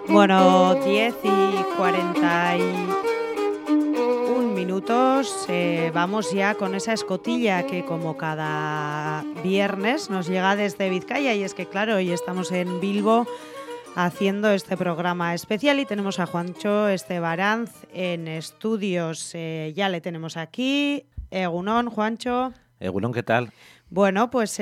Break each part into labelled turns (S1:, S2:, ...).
S1: Bueno, 10:41 minutos. Vamos ya con esa escotilla que como cada viernes nos llega desde Vizcaya. Y es que claro, hoy estamos en Bilbo haciendo este programa especial y tenemos a Juancho Estebaranz en estudios. Ya le tenemos aquí. Egunon, Juancho.
S2: Egunon, ¿qué tal?
S1: Bueno, pues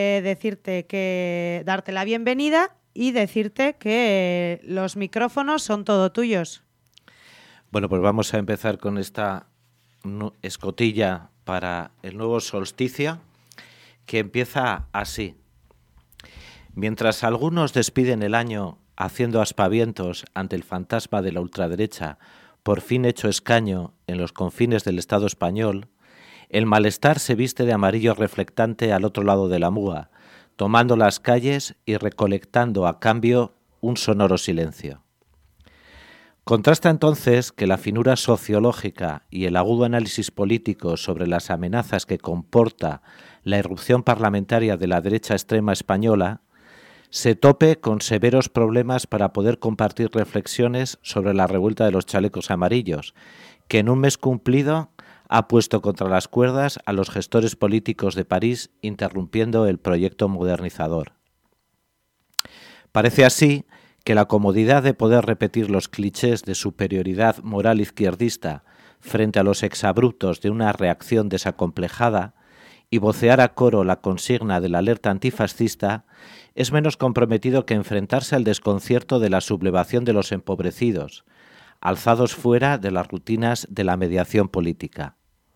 S1: darte la bienvenida y decirte que los micrófonos son todo tuyos.
S2: Bueno, pues vamos a empezar con esta escotilla para el nuevo solsticio, que empieza así. Mientras algunos despiden el año haciendo aspavientos ante el fantasma de la ultraderecha, por fin hecho escaño en los confines del Estado español, el malestar se viste de amarillo reflectante al otro lado de la Muga, tomando las calles y recolectando a cambio un sonoro silencio. Contrasta entonces que la finura sociológica y el agudo análisis político sobre las amenazas que comporta la irrupción parlamentaria de la derecha extrema española se tope con severos problemas para poder compartir reflexiones sobre la revuelta de los chalecos amarillos, que en un mes cumplido ha puesto contra las cuerdas a los gestores políticos de París, interrumpiendo el proyecto modernizador. Parece así que la comodidad de poder repetir los clichés de superioridad moral izquierdista frente a los exabruptos de una reacción desacomplejada y vocear a coro la consigna de la alerta antifascista es menos comprometido que enfrentarse al desconcierto de la sublevación de los empobrecidos, alzados fuera de las rutinas de la mediación política.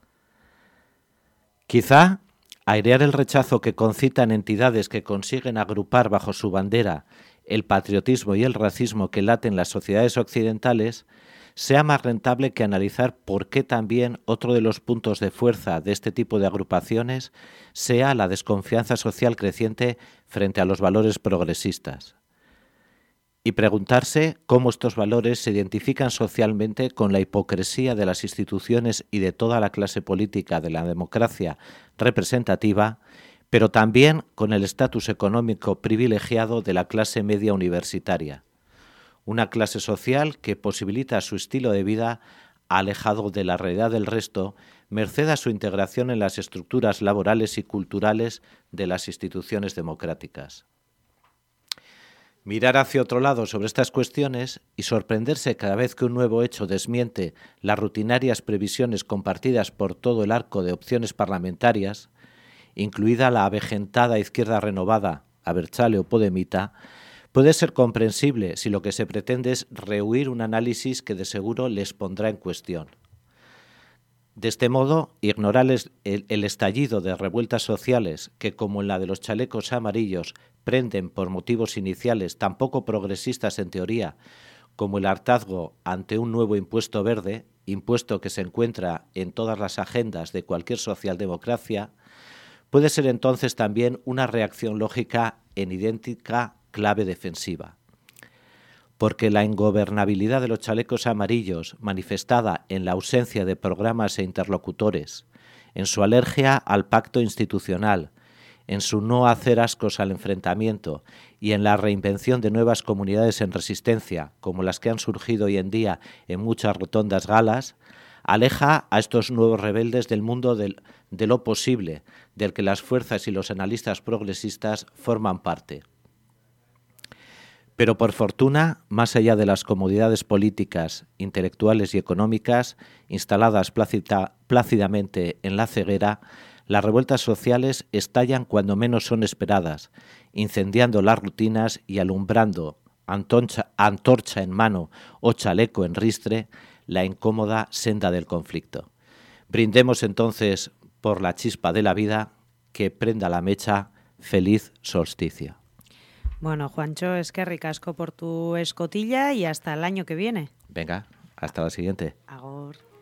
S2: Quizá airear el rechazo que concitan entidades que consiguen agrupar bajo su bandera el patriotismo y el racismo que laten en las sociedades occidentales sea más rentable que analizar por qué también otro de los puntos de fuerza de este tipo de agrupaciones sea la desconfianza social creciente frente a los valores progresistas. Y preguntarse cómo estos valores se identifican socialmente con la hipocresía de las instituciones y de toda la clase política de la democracia representativa, pero también con el estatus económico privilegiado de la clase media universitaria, una clase social que posibilita su estilo de vida alejado de la realidad del resto, merced a su integración en las estructuras laborales y culturales de las instituciones democráticas. Mirar hacia otro lado sobre estas cuestiones y sorprenderse cada vez que un nuevo hecho desmiente las rutinarias previsiones compartidas por todo el arco de opciones parlamentarias, incluida la avejentada izquierda renovada, Abertzale o Podemita, puede ser comprensible si lo que se pretende es rehuir un análisis que de seguro les pondrá en cuestión. De este modo, ignorar el estallido de revueltas sociales que, como en la de los chalecos amarillos, prenden por motivos iniciales tan poco progresistas en teoría como el hartazgo ante un nuevo impuesto verde, impuesto que se encuentra en todas las agendas de cualquier socialdemocracia, puede ser entonces también una reacción lógica en idéntica clave defensiva. Porque la ingobernabilidad de los chalecos amarillos, manifestada en la ausencia de programas e interlocutores, en su alergia al pacto institucional, en su no hacer ascos al enfrentamiento y en la reinvención de nuevas comunidades en resistencia, como las que han surgido hoy en día en muchas rotondas galas, aleja a estos nuevos rebeldes del mundo de lo posible, del que las fuerzas y los analistas progresistas forman parte. Pero por fortuna, más allá de las comodidades políticas, intelectuales y económicas instaladas plácidamente en la ceguera, las revueltas sociales estallan cuando menos son esperadas, incendiando las rutinas y alumbrando, antorcha en mano o chaleco en ristre, la incómoda senda del conflicto. Brindemos entonces por la chispa de la vida, que prenda la mecha. Feliz solsticio.
S1: Bueno, Juancho, es que ricasco por tu escotilla y hasta el año que viene.
S2: Venga, hasta la siguiente.
S1: Agor.